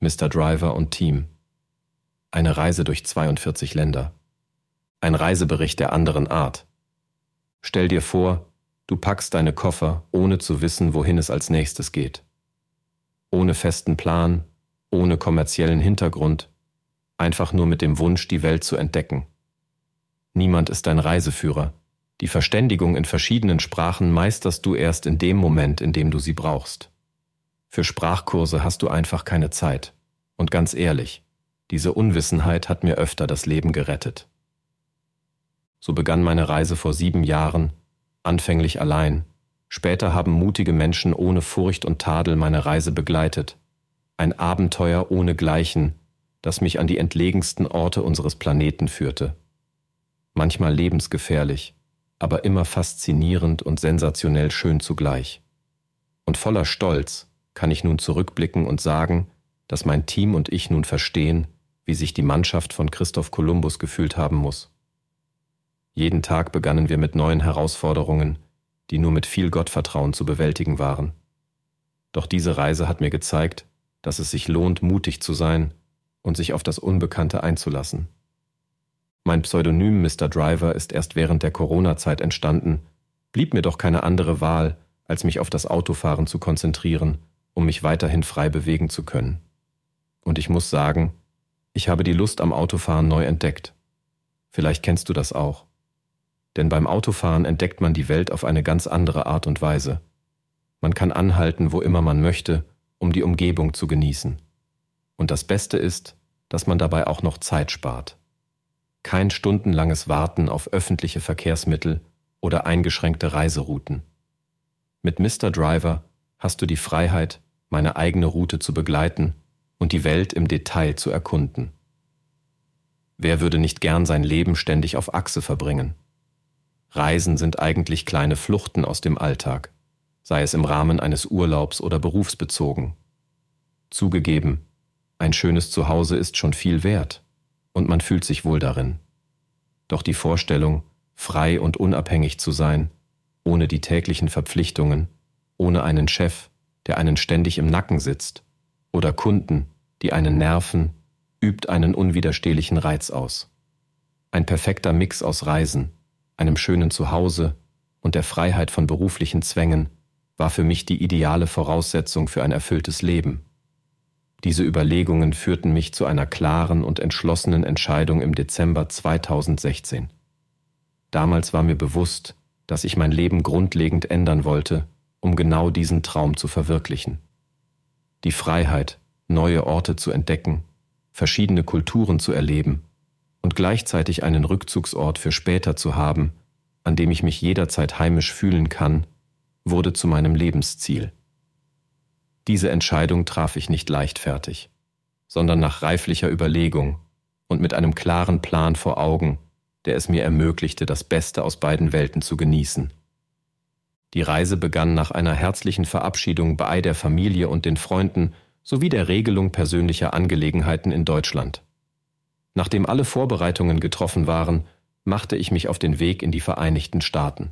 Mr. Driver und Team. Eine Reise durch 42 Länder. Ein Reisebericht der anderen Art. Stell dir vor, du packst deine Koffer, ohne zu wissen, wohin es als nächstes geht. Ohne festen Plan, ohne kommerziellen Hintergrund, einfach nur mit dem Wunsch, die Welt zu entdecken. Niemand ist dein Reiseführer. Die Verständigung in verschiedenen Sprachen meisterst du erst in dem Moment, in dem du sie brauchst. Für Sprachkurse hast du einfach keine Zeit. Und ganz ehrlich, diese Unwissenheit hat mir öfter das Leben gerettet. So begann meine Reise vor 7 Jahren, anfänglich allein. Später haben mutige Menschen ohne Furcht und Tadel meine Reise begleitet. Ein Abenteuer ohnegleichen, das mich an die entlegensten Orte unseres Planeten führte. Manchmal lebensgefährlich, aber immer faszinierend und sensationell schön zugleich. Und voller Stolz kann ich nun zurückblicken und sagen, dass mein Team und ich nun verstehen, wie sich die Mannschaft von Christoph Kolumbus gefühlt haben muss. Jeden Tag begannen wir mit neuen Herausforderungen, die nur mit viel Gottvertrauen zu bewältigen waren. Doch diese Reise hat mir gezeigt, dass es sich lohnt, mutig zu sein und sich auf das Unbekannte einzulassen. Mein Pseudonym Mr. Driver ist erst während der Corona-Zeit entstanden, blieb mir doch keine andere Wahl, als mich auf das Autofahren zu konzentrieren, um mich weiterhin frei bewegen zu können. Und ich muss sagen, ich habe die Lust am Autofahren neu entdeckt. Vielleicht kennst du das auch. Denn beim Autofahren entdeckt man die Welt auf eine ganz andere Art und Weise. Man kann anhalten, wo immer man möchte, um die Umgebung zu genießen. Und das Beste ist, dass man dabei auch noch Zeit spart. Kein stundenlanges Warten auf öffentliche Verkehrsmittel oder eingeschränkte Reiserouten. Mit Mr. Driver hast du die Freiheit, meine eigene Route zu begleiten und die Welt im Detail zu erkunden. Wer würde nicht gern sein Leben ständig auf Achse verbringen? Reisen sind eigentlich kleine Fluchten aus dem Alltag, sei es im Rahmen eines Urlaubs oder berufsbezogen. Zugegeben, ein schönes Zuhause ist schon viel wert und man fühlt sich wohl darin. Doch die Vorstellung, frei und unabhängig zu sein, ohne die täglichen Verpflichtungen, ohne einen Chef, der einen ständig im Nacken sitzt, oder Kunden, die einen nerven, übt einen unwiderstehlichen Reiz aus. Ein perfekter Mix aus Reisen, einem schönen Zuhause und der Freiheit von beruflichen Zwängen war für mich die ideale Voraussetzung für ein erfülltes Leben. Diese Überlegungen führten mich zu einer klaren und entschlossenen Entscheidung im Dezember 2016. Damals war mir bewusst, dass ich mein Leben grundlegend ändern wollte, um genau diesen Traum zu verwirklichen. Die Freiheit, neue Orte zu entdecken, verschiedene Kulturen zu erleben und gleichzeitig einen Rückzugsort für später zu haben, an dem ich mich jederzeit heimisch fühlen kann, wurde zu meinem Lebensziel. Diese Entscheidung traf ich nicht leichtfertig, sondern nach reiflicher Überlegung und mit einem klaren Plan vor Augen, der es mir ermöglichte, das Beste aus beiden Welten zu genießen. Die Reise begann nach einer herzlichen Verabschiedung bei der Familie und den Freunden sowie der Regelung persönlicher Angelegenheiten in Deutschland. Nachdem alle Vorbereitungen getroffen waren, machte ich mich auf den Weg in die Vereinigten Staaten.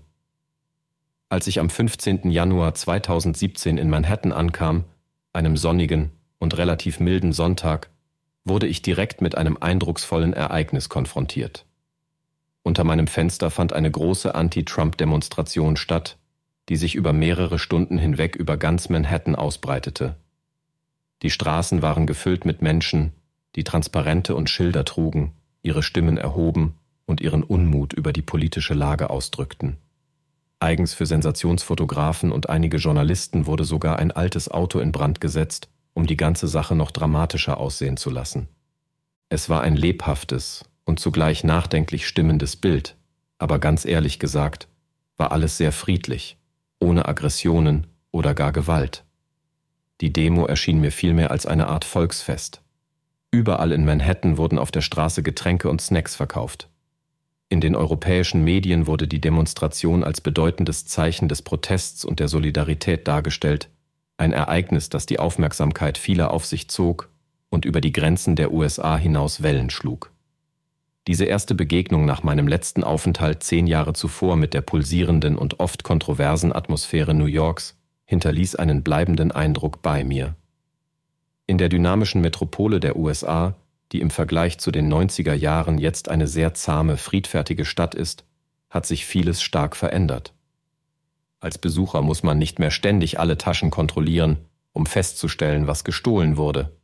Als ich am 15. Januar 2017 in Manhattan ankam, einem sonnigen und relativ milden Sonntag, wurde ich direkt mit einem eindrucksvollen Ereignis konfrontiert. Unter meinem Fenster fand eine große Anti-Trump-Demonstration statt, die sich über mehrere Stunden hinweg über ganz Manhattan ausbreitete. Die Straßen waren gefüllt mit Menschen, die Transparente und Schilder trugen, ihre Stimmen erhoben und ihren Unmut über die politische Lage ausdrückten. Eigens für Sensationsfotografen und einige Journalisten wurde sogar ein altes Auto in Brand gesetzt, um die ganze Sache noch dramatischer aussehen zu lassen. Es war ein lebhaftes und zugleich nachdenklich stimmendes Bild, aber ganz ehrlich gesagt, war alles sehr friedlich, ohne Aggressionen oder gar Gewalt. Die Demo erschien mir vielmehr als eine Art Volksfest. Überall in Manhattan wurden auf der Straße Getränke und Snacks verkauft. In den europäischen Medien wurde die Demonstration als bedeutendes Zeichen des Protests und der Solidarität dargestellt, ein Ereignis, das die Aufmerksamkeit vieler auf sich zog und über die Grenzen der USA hinaus Wellen schlug. Diese erste Begegnung nach meinem letzten Aufenthalt 10 Jahre zuvor mit der pulsierenden und oft kontroversen Atmosphäre New Yorks hinterließ einen bleibenden Eindruck bei mir. In der dynamischen Metropole der USA, die im Vergleich zu den 90er Jahren jetzt eine sehr zahme, friedfertige Stadt ist, hat sich vieles stark verändert. Als Besucher muss man nicht mehr ständig alle Taschen kontrollieren, um festzustellen, was gestohlen wurde.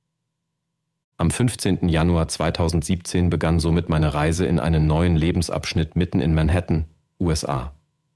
Am 15. Januar 2017 begann somit meine Reise in einen neuen Lebensabschnitt mitten in Manhattan, USA.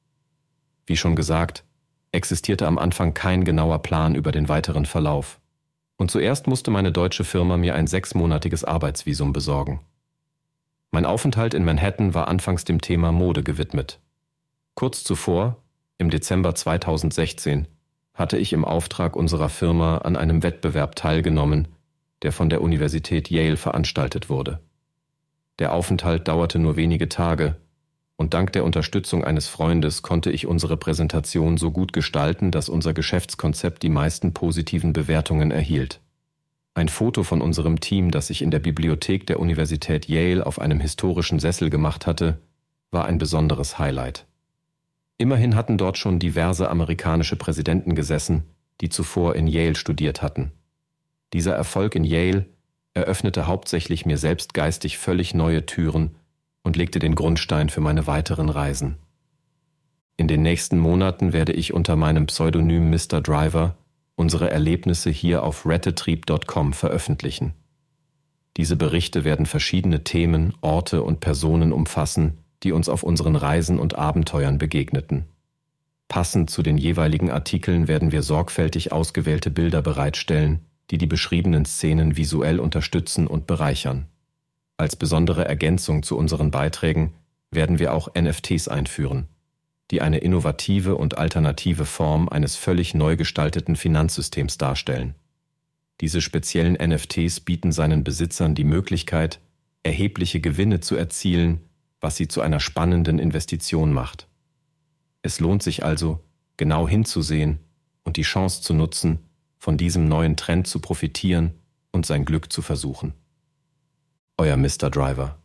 Wie schon gesagt, existierte am Anfang kein genauer Plan über den weiteren Verlauf. Und zuerst musste meine deutsche Firma mir ein 6-monatiges Arbeitsvisum besorgen. Mein Aufenthalt in Manhattan war anfangs dem Thema Mode gewidmet. Kurz zuvor, im Dezember 2016, hatte ich im Auftrag unserer Firma an einem Wettbewerb teilgenommen, der von der Universität Yale veranstaltet wurde. Der Aufenthalt dauerte nur wenige Tage, und dank der Unterstützung eines Freundes konnte ich unsere Präsentation so gut gestalten, dass unser Geschäftskonzept die meisten positiven Bewertungen erhielt. Ein Foto von unserem Team, das ich in der Bibliothek der Universität Yale auf einem historischen Sessel gemacht hatte, war ein besonderes Highlight. Immerhin hatten dort schon diverse amerikanische Präsidenten gesessen, die zuvor in Yale studiert hatten. Dieser Erfolg in Yale eröffnete hauptsächlich mir selbst geistig völlig neue Türen und legte den Grundstein für meine weiteren Reisen. In den nächsten Monaten werde ich unter meinem Pseudonym Mr. Driver unsere Erlebnisse hier auf rettetrieb.com veröffentlichen. Diese Berichte werden verschiedene Themen, Orte und Personen umfassen, die uns auf unseren Reisen und Abenteuern begegneten. Passend zu den jeweiligen Artikeln werden wir sorgfältig ausgewählte Bilder bereitstellen, die die beschriebenen Szenen visuell unterstützen und bereichern. Als besondere Ergänzung zu unseren Beiträgen werden wir auch NFTs einführen, die eine innovative und alternative Form eines völlig neu gestalteten Finanzsystems darstellen. Diese speziellen NFTs bieten seinen Besitzern die Möglichkeit, erhebliche Gewinne zu erzielen, was sie zu einer spannenden Investition macht. Es lohnt sich also, genau hinzusehen und die Chance zu nutzen, von diesem neuen Trend zu profitieren und sein Glück zu versuchen. Euer Mr. Driver.